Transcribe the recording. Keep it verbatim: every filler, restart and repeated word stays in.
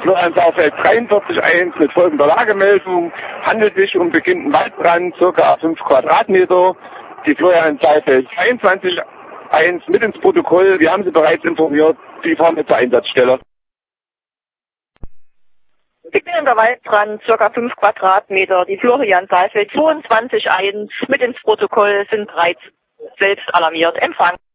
Florian Saalfeld dreiundvierzig eins mit folgender Lagemeldung. Handelt sich um beginnenden Waldbrand, circa fünf Quadratmeter. Die Florian Saalfeld zweiundzwanzig eins mit ins Protokoll. Wir haben Sie bereits informiert. Sie fahren mit zur Einsatzstelle. Beginnender Waldbrand, circa fünf Quadratmeter. Die Florian Saalfeld zweiundzwanzig eins mit ins Protokoll, sind bereits selbst alarmiert. Empfang.